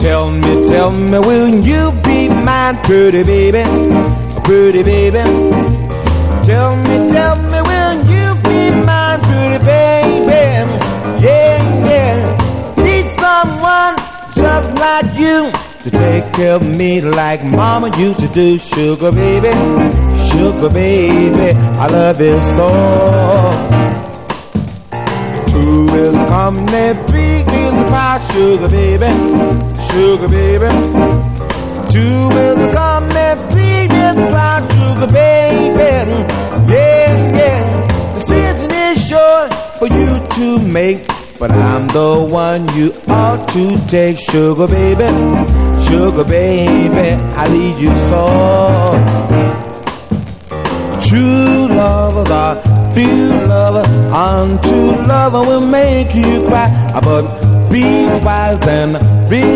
Tell me, will you be mine, pretty baby, pretty baby? Tell me, will you be mine, pretty baby? Yeah, yeah. Need someone just like you to take care of me like mama used to do. Sugar baby, I love you so. Two is a company, three is a pie. Sugar baby, two is a company, three is a pie. Sugar baby, yeah, yeah. The decision is yours for you to make, but I'm the one you ought to take. Sugar baby, I need you so. True lovers are few lovers, untrue lover will make you cry. But be wise and real.